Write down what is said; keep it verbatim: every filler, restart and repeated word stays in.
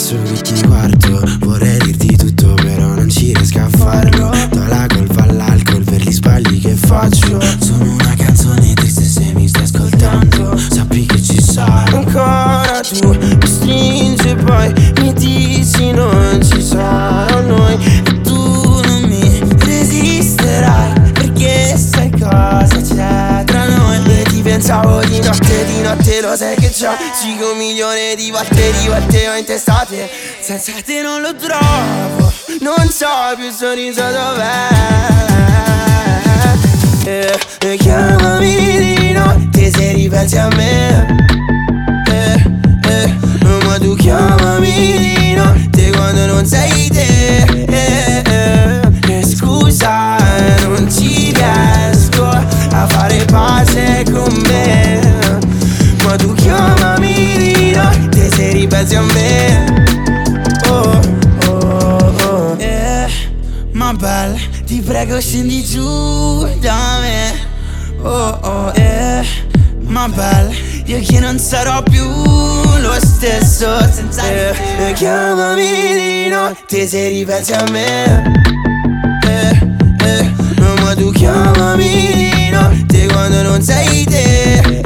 adesso che ti guardo vorrei dirti tutto, però non ci riesco a farlo. Do la colpa all'alcol per gli sbagli che faccio. Sono una canzone triste se mi stai ascoltando, sappi che ci sarò. Ancora tu mi stringi e poi mi dici non ci sarò noi. E tu non mi resisterai, perché sai cosa c'è tra noi. E ti pensavo di notte, di notte lo sai che c'ho cinque milioni di volte, di volte ho intestate. Senza te non lo trovo, non so più il sorriso dov'è. E, e chiamami di notte se ripensi a me. E, e, ma tu chiamami di notte quando non sei te. E, e, e scusa, non ci riesco a fare pace con me. Ma tu chiamami di notte se ripensi a me. Oh, oh, oh, yeah. Ma bella, ti prego scendi giù da me. Oh, oh, yeah. Ma bella, io che non sarò più lo stesso senza te. eh, eh, Chiamami di notte se ripensi a me. eh, eh, Ma tu chiamami di notte quando non sei te.